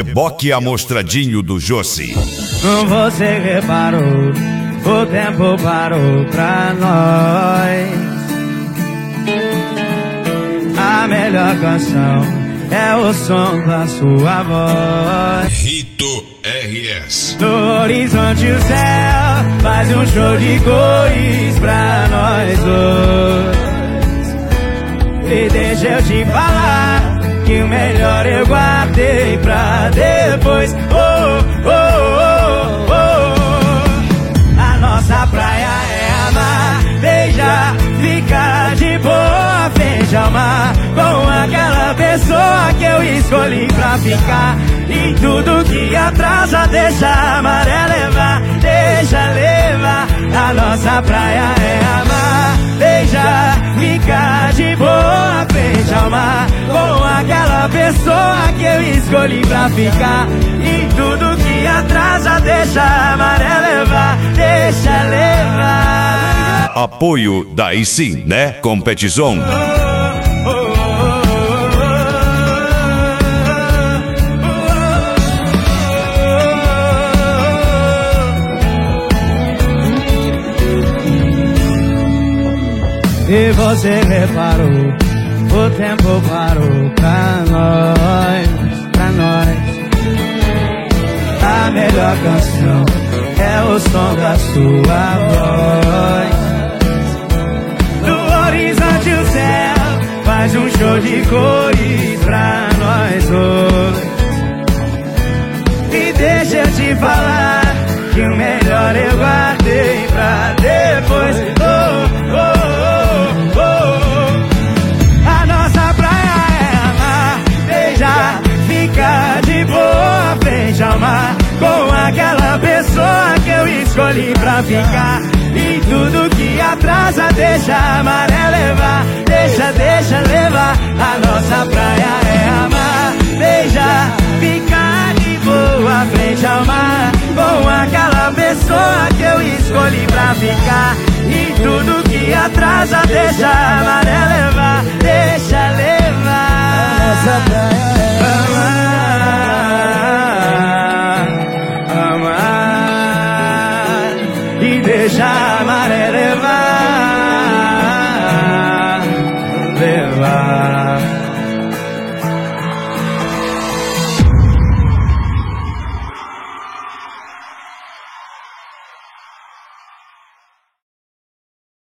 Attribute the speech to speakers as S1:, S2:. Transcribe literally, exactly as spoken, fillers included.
S1: reboque amostradinho do Jossi.
S2: Você reparou, o tempo parou pra nós. A melhor canção é o som da sua voz.
S1: Rito R S.
S2: No horizonte o céu faz um show de cores pra nós dois. E deixa eu te falar que o melhor eu guardei pra depois. Oh, oh, oh, oh. A nossa praia é amar, beijar, ficar de boa frente ao mar, com aquela pessoa que eu escolhi pra ficar. E tudo que atrasa deixa a maré levar, deixa levar. A nossa praia é amar, beijar, ficar de boa frente ao mar, com aquela pessoa que eu escolhi pra ficar. E tudo que atrasa deixa a maré levar, deixa levar.
S1: Apoio daí sim, né? Competição.
S2: E você reparou, o tempo parou pra nós, pra nós. A melhor canção é o som da sua voz. No horizonte o céu faz um show de cores pra nós dois. E deixa eu te falar que o melhor eu guardei pra depois. Oh, oh. Ficar de boa frente ao mar, com aquela pessoa que eu escolhi pra ficar. E tudo que atrasa deixa a maré levar, deixa, deixa levar. A nossa praia é amar, beijar, ficar de boa frente ao mar, com aquela pessoa que eu escolhi pra ficar. E tudo que atrasa deixa a maré levar, deixa levar. A nossa praia é amar, amar e deixar a maré